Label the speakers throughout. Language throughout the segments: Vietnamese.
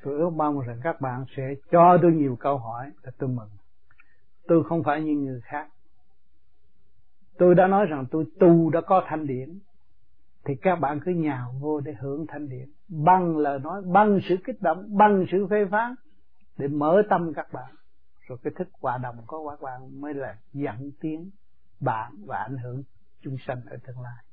Speaker 1: Tôi ước mong rằng các bạn sẽ cho tôi nhiều câu hỏi để tôi mừng. Tôi không phải như người khác. Tôi đã nói rằng tôi tu đã có thanh điển, thì các bạn cứ nhào vô để hưởng thanh điển, bằng lời nói, bằng sự kích động, bằng sự phê phán, để mở tâm các bạn. Rồi cái thức hòa đồng của các bạn mới là dẫn tiến bạn và ảnh hưởng chúng sanh ở tương lai.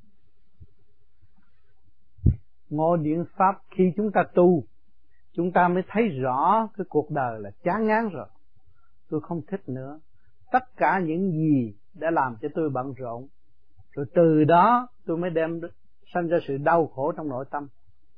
Speaker 1: Ngộ điển pháp khi chúng ta tu, chúng ta mới thấy rõ cái cuộc đời là chán ngán rồi. Tôi không thích nữa. Tất cả những gì đã làm cho tôi bận rộn, rồi từ đó tôi mới đem sanh ra sự đau khổ trong nội tâm.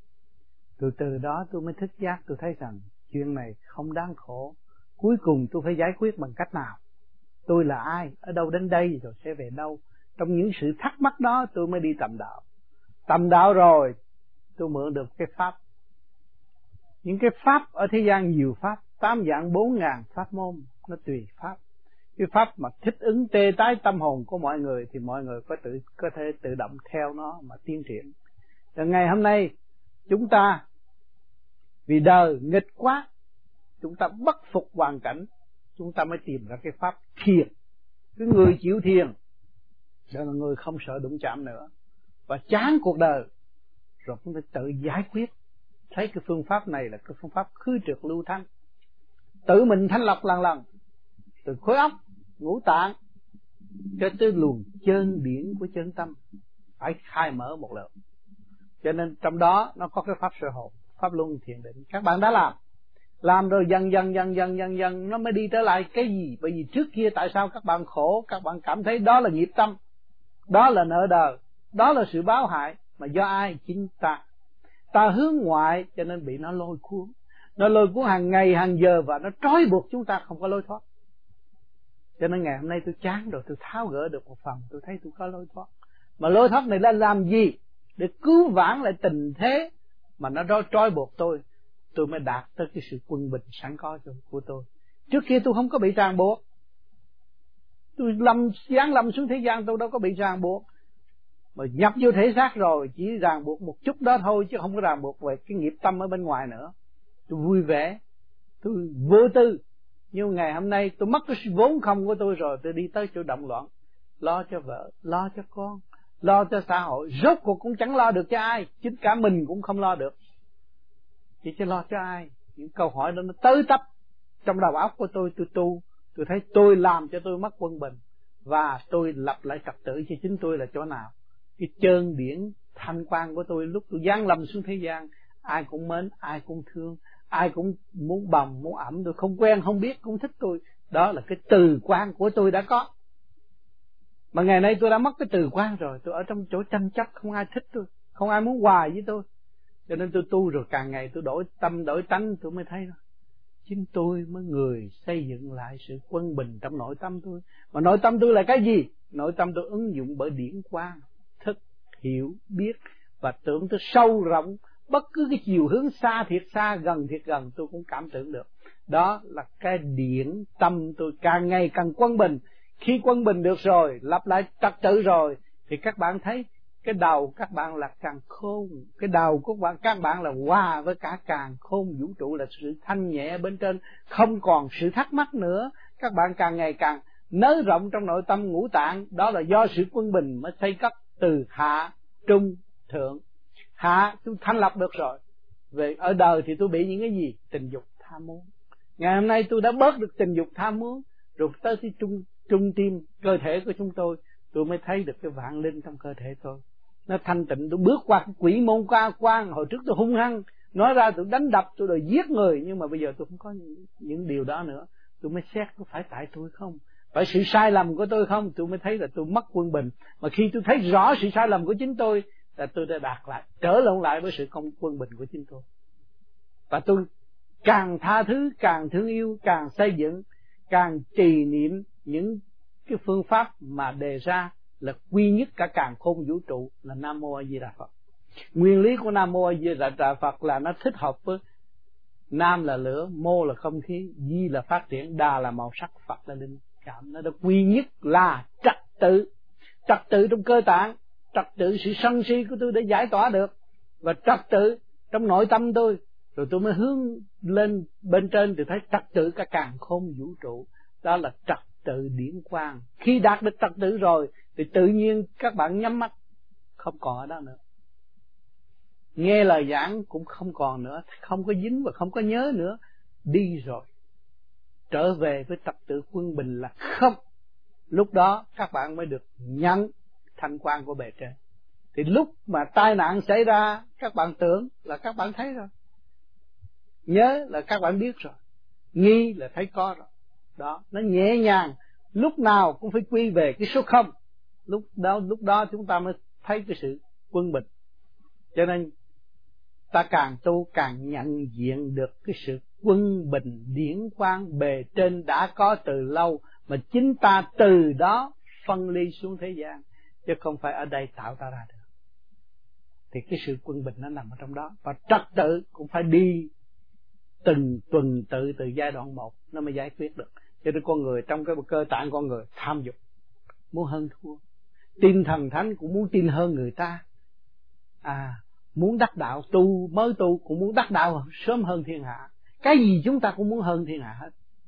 Speaker 1: Từ đó tôi mới thức giác, tôi thấy rằng chuyện này không đáng khổ. Cuối cùng tôi phải giải quyết bằng cách nào? Tôi là ai? Ở đâu đến đây rồi sẽ về đâu? Trong những sự thắc mắc đó tôi mới đi tầm đạo. Tầm đạo rồi tôi mượn được cái pháp. Những cái pháp ở thế gian nhiều pháp, 8 dạng 4.000 pháp môn, nó tùy pháp. Cái pháp mà thích ứng tê tái tâm hồn của mọi người thì mọi người có thể tự động theo nó mà tiến triển. Rồi ngày hôm nay chúng ta vì đời nghịch quá, chúng ta bất phục hoàn cảnh, chúng ta mới tìm ra cái pháp thiền. Cái người chịu thiền đó là người không sợ đụng chạm nữa, và chán cuộc đời rồi cũng phải tự giải quyết. Thấy cái phương pháp này là cái phương pháp khứ trượt lưu thanh, tự mình thanh lọc lần lần, từ khối óc, ngũ tạng cho tới luồng chân điển của chân tâm, phải khai mở một lượt. Cho nên trong đó nó có cái pháp sở hồn, pháp luân thiền định. Các bạn đã làm rồi dần dần nó mới đi trở lại cái gì? Bởi vì trước kia tại sao các bạn khổ? Các bạn cảm thấy đó là nghiệp tâm, đó là nợ đời, đó là sự báo hại. Mà do ai? Chính ta hướng ngoại cho nên bị nó lôi cuốn. Nó lôi cuốn hàng ngày hàng giờ và nó trói buộc chúng ta không có lối thoát. Cho nên ngày hôm nay tôi chán rồi, tôi tháo gỡ được một phần, tôi thấy tôi có lối thoát. Mà lối thoát này là làm gì? Để cứu vãn lại tình thế mà nó trói buộc tôi mới đạt tới cái sự quân bình sẵn có của tôi. Trước kia tôi không có bị ràng buộc. Tôi giáng lâm xuống thế gian tôi đâu có bị ràng buộc. Mà nhập vô thể xác rồi chỉ ràng buộc một chút đó thôi, chứ không có ràng buộc về cái nghiệp tâm ở bên ngoài nữa. Tôi vui vẻ, tôi vô tư. Nhưng ngày hôm nay tôi mất cái vốn không của tôi rồi, tôi đi tới chỗ động loạn, lo cho vợ, lo cho con, lo cho xã hội, rốt cuộc cũng chẳng lo được cho ai, chính cả mình cũng không lo được. Chỉ cho lo cho ai? Những câu hỏi đó nó tới tấp trong đầu óc của tôi tu, tôi thấy tôi làm cho tôi mất quân bình, và tôi lập lại trật tự cho chính tôi là chỗ nào? Cái chân điển thanh quan của tôi lúc tôi giáng lâm xuống thế gian, ai cũng mến, ai cũng thương, ai cũng muốn bồng, muốn ẩm, tôi không quen, không biết, cũng thích tôi. Đó là cái từ quan của tôi đã có. Mà ngày nay tôi đã mất cái từ quan rồi, tôi ở trong chỗ tranh chấp, không ai thích tôi, không ai muốn hòa với tôi. Cho nên tôi tu rồi càng ngày tôi đổi tâm, đổi tánh, tôi mới thấy đó. Chính tôi mới người xây dựng lại sự quân bình trong nội tâm tôi. Mà nội tâm tôi là cái gì? Nội tâm tôi ứng dụng bởi điển quang, thức, hiểu, biết và tưởng tôi sâu rộng. Bất cứ cái chiều hướng xa thiệt xa, gần thiệt gần tôi cũng cảm tưởng được. Đó là cái điển tâm tôi càng ngày càng quân bình. Khi quân bình được rồi, lặp lại trật tự rồi, thì các bạn thấy cái đầu các bạn là càng khôn. Cái đầu của các bạn là hòa với cả càng khôn vũ trụ, là sự thanh nhẹ bên trên, không còn sự thắc mắc nữa. Các bạn càng ngày càng nới rộng trong nội tâm ngũ tạng. Đó là do sự quân bình mới xây cất từ hạ, trung, thượng. Hạ tôi thanh lập được rồi. Về ở đời thì tôi bị những cái gì? Tình dục tham muốn. Ngày hôm nay tôi đã bớt được tình dục tham muốn, rồi tới cái trung tim cơ thể của chúng tôi mới thấy được cái vạn linh trong cơ thể tôi. Nó thanh tịnh, tôi bước qua cái quỷ môn quan. Hồi trước tôi hung hăng, nói ra tôi đánh đập, tôi đòi giết người, nhưng mà bây giờ tôi không có những điều đó nữa. Tôi mới xét có phải tại tôi không, phải sự sai lầm của tôi không. Tôi mới thấy là tôi mất quân bình. Mà khi tôi thấy rõ sự sai lầm của chính tôi, là tôi đã đạt lại, trở lại với sự quân bình của chính tôi. Và tôi càng tha thứ, càng thương yêu, càng xây dựng, càng trì niệm những cái phương pháp mà đề ra là quy nhất cả càn khôn vũ trụ, là Nam Mô A Di Đà Phật. Nguyên lý của Nam Mô A Di Đà Phật là nó thích hợp với Nam là lửa, Mô là không khí, Di là phát triển, Đà là màu sắc, Phật là linh cảm. Nó được quy nhất là trật tự trong cơ tạng, trật tự sự sân si của tôi để giải tỏa được, và trật tự trong nội tâm tôi Rồi tôi mới hướng lên bên trên thì thấy trật tự cả càn khôn vũ trụ. Đó là trật tự điển quang. Khi đạt được trật tự rồi thì tự nhiên các bạn nhắm mắt, không còn ở đó nữa. Nghe lời giảng cũng không còn nữa, không có dính và không có nhớ nữa. Đi rồi, trở về với trật tự quân bình là không. Lúc đó các bạn mới được nhận thanh quan của bề trên. Thì lúc mà tai nạn xảy ra, các bạn tưởng là các bạn thấy rồi, nhớ là các bạn biết rồi, nghi là thấy có rồi. Đó, nó nhẹ nhàng, lúc nào cũng phải quy về cái số không. Lúc đó chúng ta mới thấy cái sự quân bình. Cho nên ta càng tu càng nhận diện được cái sự quân bình điển quang bề trên đã có từ lâu, mà chính ta từ đó phân ly xuống thế gian, chứ không phải ở đây tạo ta ra được. Thì cái sự quân bình nó nằm ở trong đó. Và trật tự cũng phải đi từng tuần tự từ giai đoạn 1 nó mới giải quyết được. Cho nên con người, trong cái cơ tạng con người tham dục, muốn hơn thua. Tin thần thánh cũng muốn tin hơn người ta. Muốn đắc đạo, mới tu cũng muốn đắc đạo sớm hơn thiên hạ. Cái gì chúng ta cũng muốn hơn thiên hạ hết.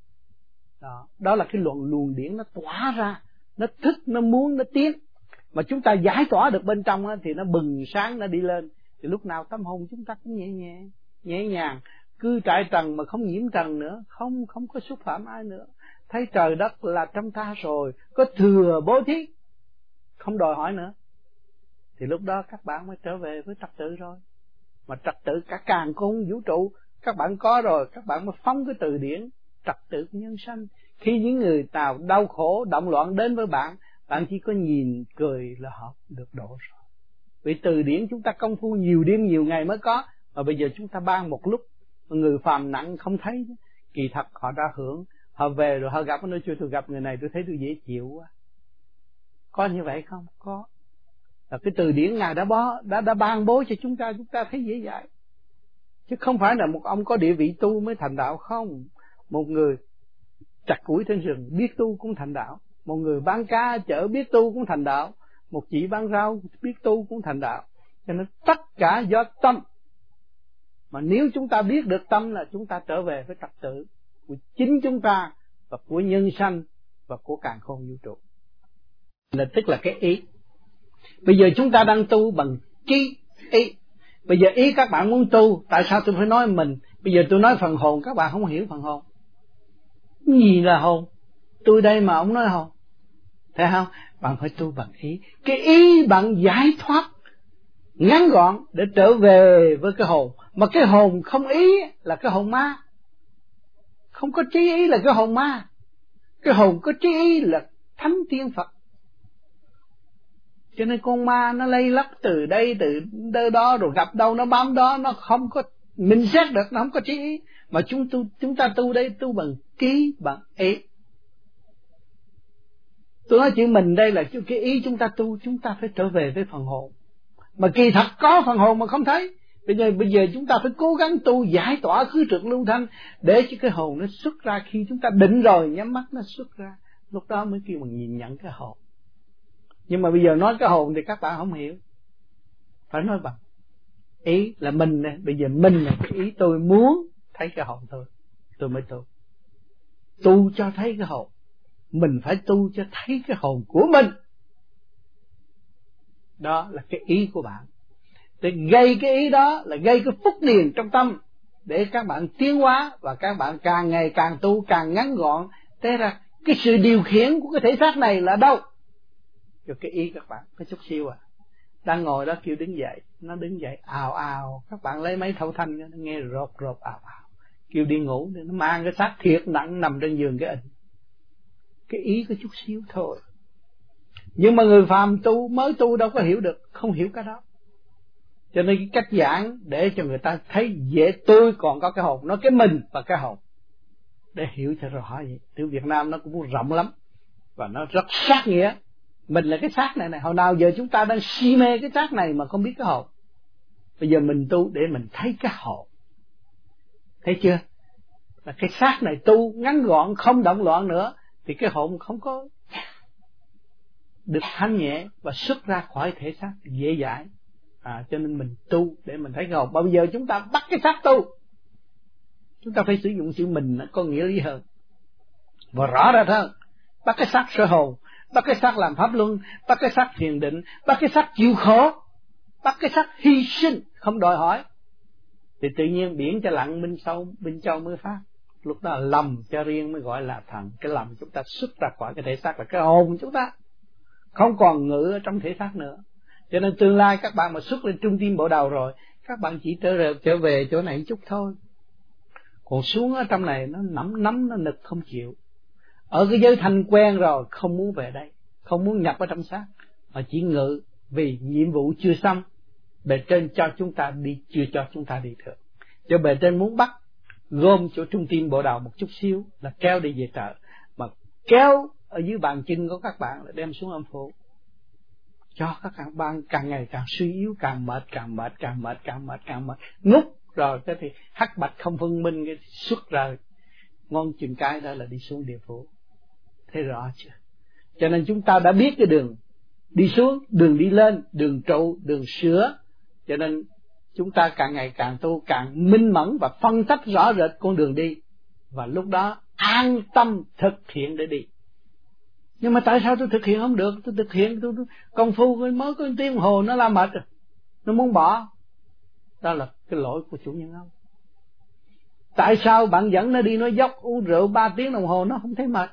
Speaker 1: Đó là cái luồng điển nó tỏa ra, nó thích, nó muốn, nó tiến. Mà chúng ta giải tỏa được bên trong thì nó bừng sáng, nó đi lên. Thì lúc nào tâm hồn chúng ta cũng nhẹ nhàng, cứ trải trần mà không nhiễm trần nữa, không có xúc phạm ai nữa. Thấy trời đất là trong ta rồi, có thừa bố thí, không đòi hỏi nữa. Thì lúc đó các bạn mới trở về với trật tự rồi. Mà trật tự cả càn khôn vũ trụ các bạn có rồi, các bạn mới phóng cái từ điển trật tự của nhân sanh. Khi những người nào đau khổ động loạn đến với bạn, bạn chỉ có nhìn cười là họ được độ rồi. Vì từ điển chúng ta công phu nhiều đêm nhiều ngày mới có, mà bây giờ chúng ta ban một lúc, người phàm nặng không thấy. Kỳ thật họ đã hưởng, họ về rồi họ gặp, nói tôi gặp người này tôi thấy tôi dễ chịu quá. Có như vậy không? Có. Là cái từ điển Ngài đã ban bố cho chúng ta thấy dễ dãi. Chứ không phải là một ông có địa vị tu mới thành đạo không. Một người chặt củi trên rừng biết tu cũng thành đạo. Một người bán cá ở chợ biết tu cũng thành đạo. Một chị bán rau biết tu cũng thành đạo. Cho nên tất cả do tâm. Mà nếu chúng ta biết được tâm là chúng ta trở về với trật tự của chính chúng ta và của nhân sanh và của càn khôn vũ trụ. Là tức là cái ý. Bây giờ chúng ta đang tu bằng trí ý. Bây giờ ý các bạn muốn tu, tại sao tôi phải nói mình? Bây giờ tôi nói phần hồn, các bạn không hiểu phần hồn. Gì là hồn? Tôi đây mà ông nói hồn. Thấy không? Bạn phải tu bằng ý. Cái ý bạn giải thoát ngắn gọn để trở về với cái hồn. Mà cái hồn không ý là cái hồn ma. Không có trí ý là cái hồn ma. Cái hồn có trí ý là thánh tiên Phật. Cho nên con ma nó lây lắc từ đây từ đó, rồi gặp đâu nó bám đó, nó không có mình xét được, nó không có trí ý. Mà chúng ta tu đây tu bằng trí bằng ý. Tôi nói chữ mình đây là cái ý chúng ta tu, chúng ta phải trở về với phần hồn. Mà kỳ thật có phần hồn mà không thấy. Bây giờ chúng ta phải cố gắng tu giải tỏa khứ trực lưu thanh để cho cái hồn nó xuất ra. Khi chúng ta định rồi nhắm mắt nó xuất ra, lúc đó mới kêu bằng nhìn nhận cái hồn. Nhưng mà bây giờ nói cái hồn thì các bạn không hiểu. Phải nói bằng ý là mình này. Bây giờ mình là cái ý tôi muốn thấy cái hồn tôi mới tu. Tu cho thấy cái hồn. Mình phải tu cho thấy cái hồn của mình. Đó là cái ý của bạn. Để gây cái ý đó là gây cái phúc điền trong tâm, để các bạn tiến hóa và các bạn càng ngày càng tu càng ngắn gọn. Thế ra cái sự điều khiển của cái thể xác này là đâu? Cho cái ý các bạn, cái chút xíu đang ngồi đó kêu đứng dậy, nó đứng dậy ào ào, các bạn lấy mấy thâu thanh nó nghe rộp ào ào, kêu đi ngủ, nó mang cái xác thiệt nặng nằm trên giường cái ịnh. Cái ý có chút xíu thôi. Nhưng mà người phàm tu mới tu đâu có hiểu được, không hiểu cái đó. Cho nên cái cách giảng để cho người ta thấy dễ, tôi còn có cái hồn, nói cái mình và cái hồn để hiểu cho rõ vậy. Tiếng Việt Nam nó cũng rộng lắm và nó rất sát nghĩa. Mình là cái xác này, hồi nào giờ chúng ta đang si mê cái xác này mà không biết cái hồn. Bây giờ mình tu để mình thấy cái hồn. Thấy chưa? Là cái xác này tu ngắn gọn, không động loạn nữa, thì cái hồn không có được thanh nhẹ và xuất ra khỏi thể xác dễ dãi. Cho nên mình tu để mình thấy cái hồn. Bây giờ chúng ta bắt cái xác tu, Chúng ta phải sử dụng chữ mình có nghĩa lý hơn và rõ rệt hơn. Bắt cái xác sơ hồn, bắt cái xác làm pháp luân, bắt cái xác thiền định, bắt cái xác chịu khổ, bắt cái xác hy sinh không đòi hỏi, thì tự nhiên biển cho lặng bên châu mới phát. Lúc đó lầm cho riêng mới gọi là thần. Cái lầm chúng ta xuất ra khỏi cái thể xác là cái hồn chúng ta, không còn ngự ở trong thể xác nữa. Cho nên tương lai các bạn mà xuất lên trung tim bộ đầu rồi, các bạn chỉ trở về chỗ này chút thôi. Còn xuống ở trong này nó nắm nó nực không chịu. Ở cái giới thanh quen rồi, không muốn về đây, không muốn nhập ở trong xác, mà chỉ ngự vì nhiệm vụ chưa xong. Bề trên cho chúng ta đi, chưa cho chúng ta đi được. Cho bề trên muốn bắt gom chỗ trung tim bộ đầu một chút xíu là kéo đi về trời, mà kéo ở dưới bàn chân của các bạn là đem xuống âm phủ, cho các bạn càng ngày càng suy yếu, càng mệt, ngút rồi cái thì hắc bạch không phân minh, cái xuất ra ngon chừng cái đó là đi xuống địa phủ. Thấy rõ chưa? Cho nên chúng ta đã biết cái đường đi xuống, đường đi lên, đường trụ, đường sửa. Cho nên chúng ta càng ngày càng tu, càng minh mẫn và phân tách rõ rệt con đường đi, và lúc đó an tâm thực hiện để đi. Nhưng mà tại sao tôi thực hiện không được? Tôi thực hiện tôi công phu mới có 1 tiếng đồng hồ nó la mệt rồi, nó muốn bỏ. Đó là cái lỗi của chủ nhân ông. Tại sao bạn dẫn nó đi nó dốc uống rượu 3 tiếng đồng hồ nó không thấy mệt,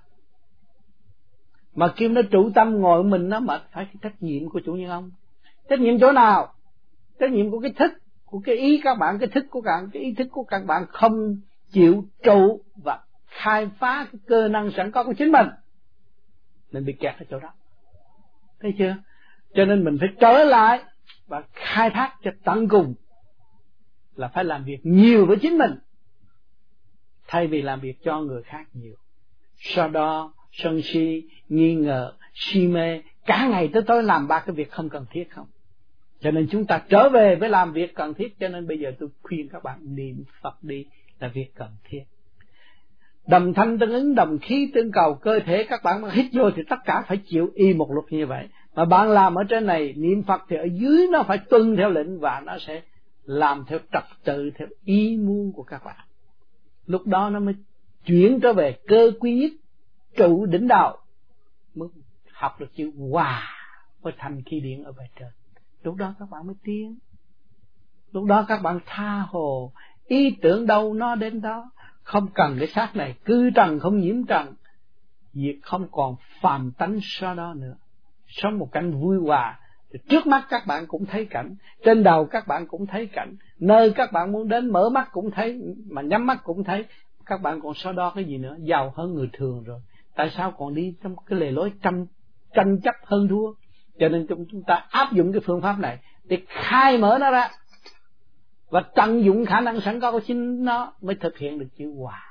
Speaker 1: mà kêu nó trụ tâm ngồi mình nó mệt? Phải cái trách nhiệm của chủ nhân ông. Trách nhiệm chỗ nào? Trách nhiệm của cái thức, của cái ý các bạn, cái thức của các bạn, cái ý thức của các bạn không chịu trụ và khai phá cái cơ năng sẵn có của chính mình, nên bị kẹt ở chỗ đó. Thấy chưa? Cho nên mình phải trở lại và khai thác cho tận cùng, là phải làm việc nhiều với chính mình thay vì làm việc cho người khác nhiều. Sau đó sân si, nghi ngờ, si mê, cả ngày tới tối làm 3 cái việc không cần thiết không. Cho nên chúng ta trở về với làm việc cần thiết. Cho nên bây giờ tôi khuyên các bạn niệm Phật đi là việc cần thiết. Đồng thanh tương ứng, đồng khí tương cầu, cơ thể các bạn mà hít vô thì tất cả phải chịu y một luật như vậy. Mà bạn làm ở trên này niệm Phật thì ở dưới nó phải tuân theo lệnh, và nó sẽ làm theo trật tự, theo ý muốn của các bạn. Lúc đó nó mới chuyển trở về cơ quy nhất, trụ đỉnh đạo, mới học được chữ hòa với thành khí điển ở bề trên. Lúc đó các bạn mới tiến. Lúc đó các bạn tha hồ, ý tưởng đâu nó đến đó, không cần cái xác này, cư trần không nhiễm trần, việc không còn phàm tánh sau đó nữa, sống một cảnh vui hòa. Thì trước mắt các bạn cũng thấy cảnh, trên đầu các bạn cũng thấy cảnh, nơi các bạn muốn đến mở mắt cũng thấy, mà nhắm mắt cũng thấy. Các bạn còn sau đó cái gì nữa? Giàu hơn người thường rồi. Tại sao còn đi trong cái lề lối tranh chấp hơn thua? Cho nên chúng ta áp dụng cái phương pháp này để khai mở nó ra và tận dụng khả năng sẵn có của chính nó, mới thực hiện được chữ hòa.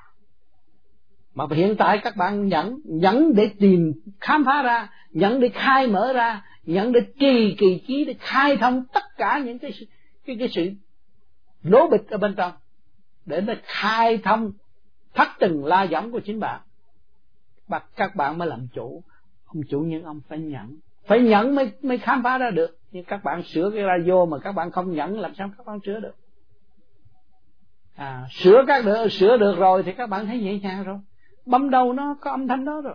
Speaker 1: Mà hiện tại các bạn nhẫn để tìm khám phá ra, nhẫn để khai mở ra, nhẫn để trì kỳ trí, để khai thông tất cả những cái sự lố bịch ở bên trong, để nó khai thông thắt từng la võng của chính bạn. Và các bạn mới làm chủ. Ông chủ nhân ông phải nhẫn mới khám phá ra được. Nhưng các bạn sửa cái radio mà các bạn không nhẫn, làm sao các bạn sửa được? Sửa được rồi thì các bạn thấy nhẹ nhàng rồi, bấm đầu nó có âm thanh đó rồi.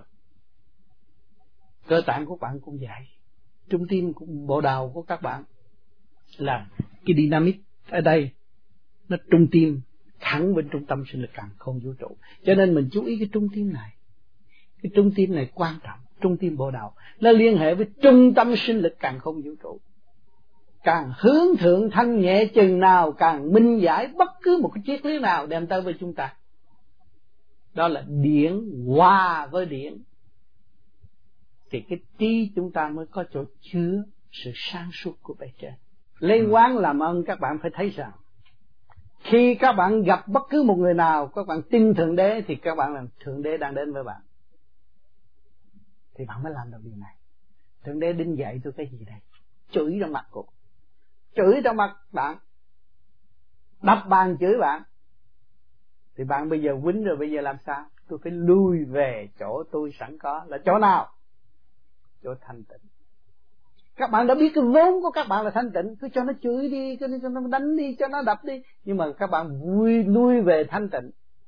Speaker 1: Cơ tạng của bạn cũng vậy, trung tim bộ đầu của các bạn là cái dynamic ở đây, nó trung tim thẳng bên trung tâm sinh lực càn khôn vũ trụ. Cho nên mình chú ý cái trung tim này. Cái trung tim này quan trọng. Trung tim bộ đầu nó liên hệ với trung tâm sinh lực càn khôn vũ trụ. Càng hướng thượng thanh nhẹ chừng nào, càng minh giải bất cứ một cái triết lý nào đem tới với chúng ta. Đó là điển hòa với điển, thì cái trí chúng ta mới có chỗ chứa sự sáng suốt của bề trên. Lên quán làm ơn các bạn phải thấy rằng, khi các bạn gặp bất cứ một người nào, các bạn tin Thượng Đế, thì các bạn là Thượng Đế đang đến với bạn, thì bạn mới làm được điều này. Thượng Đế đinh dạy tôi cái gì đây? Chửi trong mặt cô, chửi trong mặt bạn, đập bàn chửi bạn, thì bạn bây giờ quýnh rồi, bây giờ làm sao? Tôi phải lui về chỗ tôi sẵn có, là chỗ nào? Chỗ thanh tịnh. Các bạn đã biết cái vốn của các bạn là thanh tịnh, cứ cho nó chửi đi, cho nó đánh đi, cho nó đập đi, nhưng mà các bạn lui về thanh tịnh,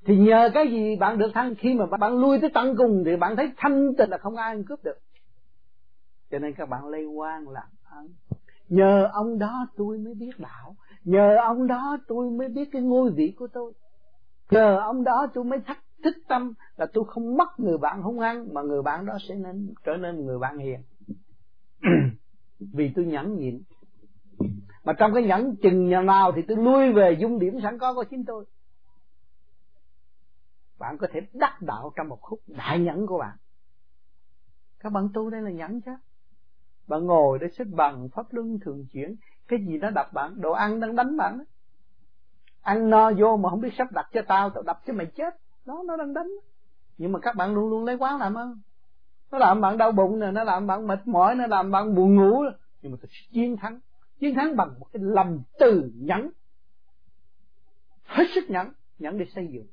Speaker 1: Thì nhờ cái gì bạn được thăng? Khi mà bạn lui tới tận cùng thì bạn thấy thanh tịnh là không ai ăn cướp được. Cho nên các bạn lây hoan làm ơn. Nhờ ông đó tôi mới biết đạo, nhờ ông đó tôi mới biết cái ngôi vị của tôi, nhờ ông đó tôi mới thích tâm là tôi không mất người bạn hung hăng, mà người bạn đó sẽ trở nên người bạn hiền. Vì tôi nhẫn nhịn. Mà trong cái nhẫn chừng nhà nào thì tôi lui về dung điểm sẵn có của chính tôi. Bạn có thể đắc đạo trong một khúc đại nhẫn của bạn. Các bạn tu đây là nhẫn chứ. Bạn ngồi để xếp bằng pháp luân thường chuyển, cái gì nó đập bạn? Đồ ăn đang đánh bạn đó. Ăn no vô mà không biết sắp đặt cho tao đập cho mày chết. Nó đang đánh. Nhưng mà các bạn luôn luôn lấy quán làm ơn. Nó làm bạn đau bụng nè, nó làm bạn mệt mỏi, nó làm bạn buồn ngủ. Nhưng mà tôi chiến thắng. Chiến thắng bằng một cái lòng từ nhẫn. Hết sức nhẫn để xây dựng.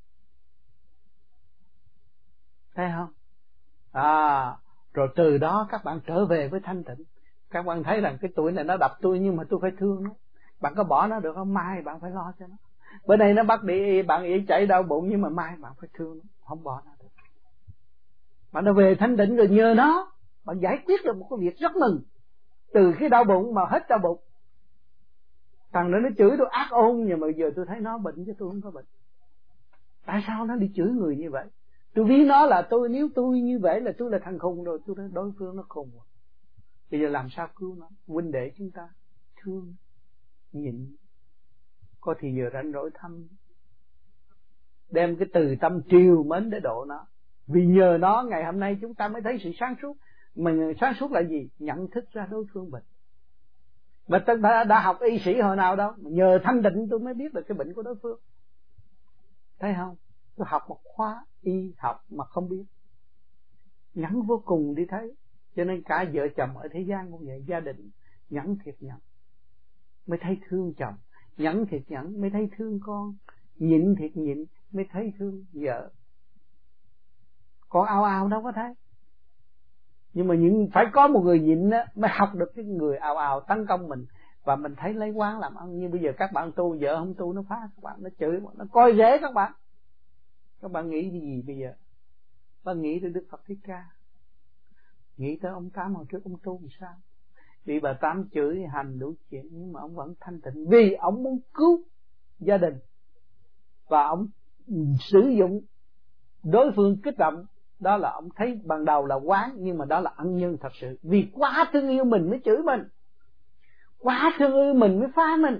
Speaker 1: Thấy không? Rồi từ đó các bạn trở về với thanh tịnh. Các bạn thấy rằng cái tuổi này nó đập tôi nhưng mà tôi phải thương nó. Bạn có bỏ nó được không? Mai bạn phải lo cho nó. Bữa nay nó bắt bạn ỉ chạy đau bụng nhưng mà mai bạn phải thương nó, không bỏ nó được. Bạn đã về thanh tịnh rồi, nhờ nó bạn giải quyết được một cái việc rất mừng. Từ cái đau bụng mà hết đau bụng. Thằng nó chửi tôi ác ôn, nhưng mà giờ tôi thấy nó bệnh chứ tôi không có bệnh. Tại sao nó đi chửi người như vậy? Tôi ví nó là tôi, nếu tôi như vậy là tôi là thằng khùng rồi, tôi nói đối phương nó khùng rồi. Bây giờ làm sao cứu nó? Huynh đệ chúng ta thương, nhịn, có thì giờ rảnh rỗi thăm, đem cái từ tâm triều mến để độ nó. Vì nhờ nó ngày hôm nay chúng ta mới thấy sự sáng suốt. Mình sáng suốt là gì? Nhận thức ra đối phương bệnh. Mà tôi đã học y sĩ hồi nào đâu, nhờ thanh định tôi mới biết được cái bệnh của đối phương. Thấy không? Tôi học một khóa y học mà không biết. Nhẫn vô cùng đi thấy. Cho nên cả vợ chồng ở thế gian cũng vậy, gia đình nhẫn thiệt nhẫn mới thấy thương chồng, nhẫn thiệt nhẫn mới thấy thương con, nhịn thiệt nhịn mới thấy thương vợ. Còn ào đâu có thấy. Nhưng mà phải có một người nhịn á mới học được cái người ào tấn công mình, và mình thấy lấy quán làm ăn. Như bây giờ các bạn tu, vợ không tu nó phá các bạn, nó chửi, nó coi rẻ các bạn. Các bạn nghĩ gì bây giờ? Bạn nghĩ tới Đức Phật Thích Ca, nghĩ tới ông Tám hồi trước ông tu làm sao? Bị bà Tám chửi hành đủ chuyện, nhưng mà ông vẫn thanh tịnh, vì ông muốn cứu gia đình. Và ông sử dụng đối phương kích động. Đó là ông thấy ban đầu là quán, nhưng mà đó là ân nhân thật sự. Vì quá thương yêu mình mới chửi mình, quá thương yêu mình mới phá mình.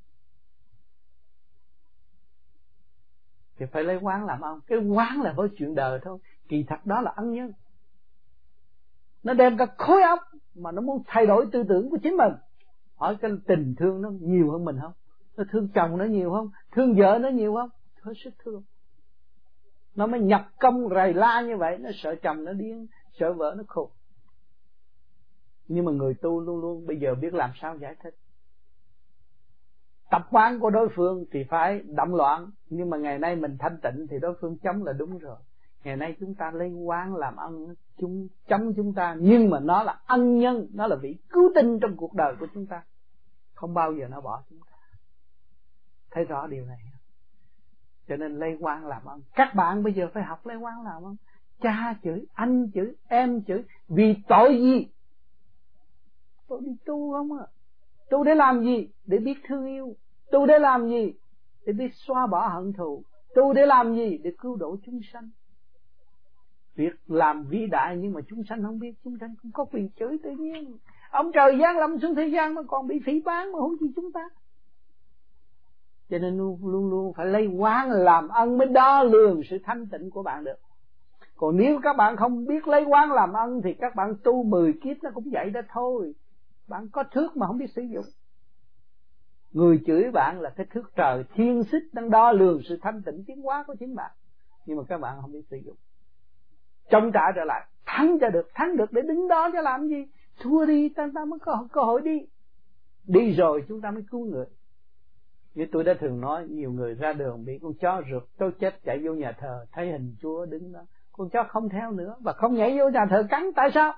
Speaker 1: Thì phải lấy quán làm ơn. Cái quán là với chuyện đời thôi, kỳ thật đó là ân nhân. Nó đem cả khối óc mà nó muốn thay đổi tư tưởng của chính mình. Hỏi cái tình thương nó nhiều hơn mình không? Nó thương chồng nó nhiều không? Thương vợ nó nhiều không? Hết sức thương. Nó mới nhập công rầy la như vậy. Nó sợ chồng nó điên, sợ vợ nó khùng. Nhưng mà người tu luôn luôn bây giờ biết làm sao giải thích. Tập quán của đối phương thì phải động loạn, nhưng mà ngày nay mình thanh tịnh thì đối phương chống là đúng rồi. Ngày nay chúng ta lấy quán làm ân, chống chúng ta, nhưng mà nó là ân nhân, nó là vị cứu tinh trong cuộc đời của chúng ta, không bao giờ nó bỏ chúng ta. Thấy rõ điều này. Cho nên lấy quán làm ân. Các bạn bây giờ phải học lấy quán làm ân. Cha chửi, anh chửi, em chửi, vì tội gì? Tôi đi tu không à? Tu để làm gì? Để biết thương yêu. Tu để làm gì? Để biết xóa bỏ hận thù. Tu để làm gì? Để cứu độ chúng sanh. Việc làm vĩ đại nhưng mà chúng sanh không biết, chúng sanh không có quyền chửi tự nhiên. Ông trời giáng lâm xuống thế gian mà còn bị phỉ báng mà huống chi chúng ta. Cho nên luôn luôn phải lấy quán làm ân mới đo lường sự thanh tịnh của bạn được. Còn nếu các bạn không biết lấy quán làm ân thì các bạn tu 10 kiếp nó cũng vậy đó thôi. Bạn có thước mà không biết sử dụng. Người chửi bạn là cái thước trời thiên xích đang đo lường sự thanh tịnh tiến hóa của chính bạn. Nhưng mà các bạn không biết sử dụng. Chống trả trở lại, thắng được để đứng đó cho làm gì? Thua đi ta mới có cơ hội đi. Đi rồi chúng ta mới cứu người. Như tôi đã thường nói, nhiều người ra đường bị con chó rượt tôi chết chạy vô nhà thờ, thấy hình Chúa đứng đó, con chó không theo nữa và không nhảy vô nhà thờ cắn. Tại sao?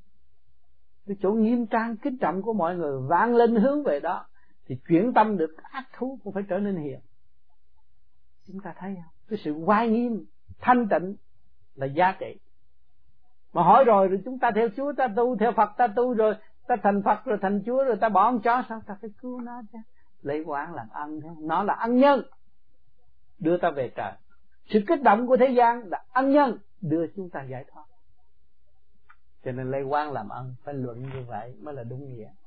Speaker 1: Cái chỗ nghiêm trang kính trọng của mọi người vang lên hướng về đó, thì chuyển tâm được ác thú cũng phải trở nên hiền. chúng ta thấy không? Cái sự oai nghiêm, thanh tịnh là giá trị. Mà hỏi rồi chúng ta theo Chúa ta tu, theo Phật ta tu, rồi ta thành Phật rồi thành Chúa, rồi ta bỏ con chó, sao ta phải cứu nó chứ? Lấy oán làm ân, nó là ân nhân đưa ta về trời. Sự kích động của thế gian là ân nhân đưa chúng ta giải thoát. Cho nên lấy oán làm ân, phải luận như vậy mới là đúng nghĩa.